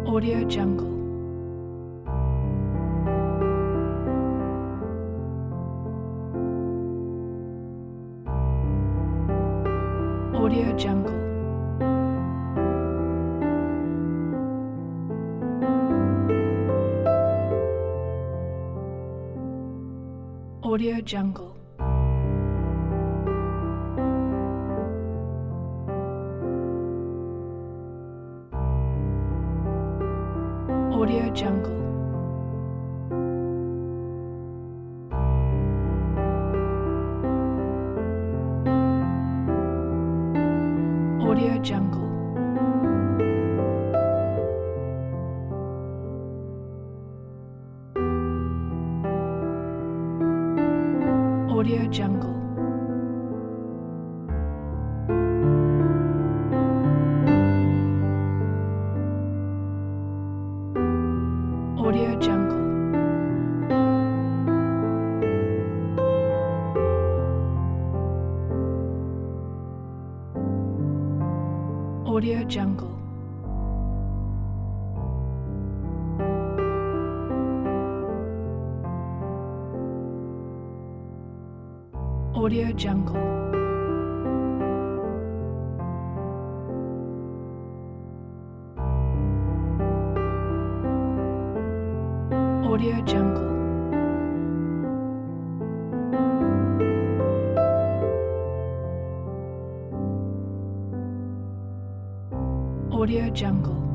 Audio Jungle. Audio Jungle. Audio Jungle. Audio Jungle. Audio Jungle. Audio Jungle. Audio Jungle. Audio Jungle. Audio Jungle. Audio Jungle. Audio Jungle.